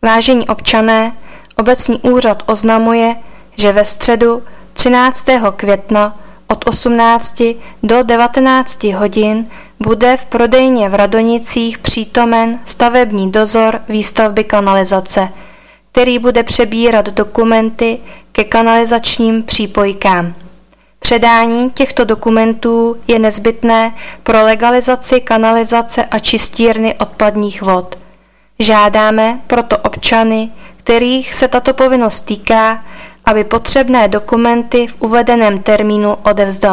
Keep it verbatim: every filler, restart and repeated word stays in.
Vážení občané, obecní úřad oznamuje, že ve středu třináctého května od osmnácti do devatenácti hodin bude v prodejně v Radonicích přítomen stavební dozor výstavby kanalizace, který bude přebírat dokumenty ke kanalizačním přípojkám. Předání těchto dokumentů je nezbytné pro legalizaci kanalizace a čistírny odpadních vod. Žádáme proto občany, kterých se tato povinnost týká, aby potřebné dokumenty v uvedeném termínu odevzdali.